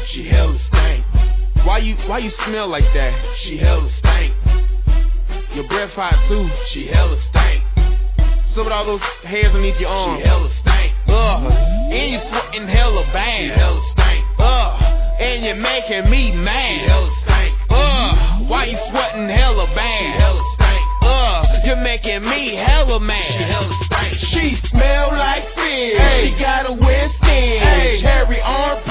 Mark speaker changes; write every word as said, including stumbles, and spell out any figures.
Speaker 1: She hella stank.
Speaker 2: Why you, why you smell like that?
Speaker 1: She hella stank.
Speaker 2: Your breath hot too.
Speaker 1: She hella stank.
Speaker 2: Some of all those hairs underneath your arm.
Speaker 1: She hella stank.
Speaker 2: Ugh. And you sweating hella bad.
Speaker 1: She hella stank.
Speaker 2: Ugh. And you're making me mad.
Speaker 1: She hella stank.
Speaker 2: Ugh. Why you sweating hella
Speaker 1: She
Speaker 2: bad?
Speaker 1: hella stank.
Speaker 2: Ugh. You're making me hella mad.
Speaker 1: She hella stank.
Speaker 3: She smell like fish.
Speaker 2: Hey.
Speaker 3: She got a wet skin.
Speaker 2: Hey.
Speaker 3: Cherry armpit.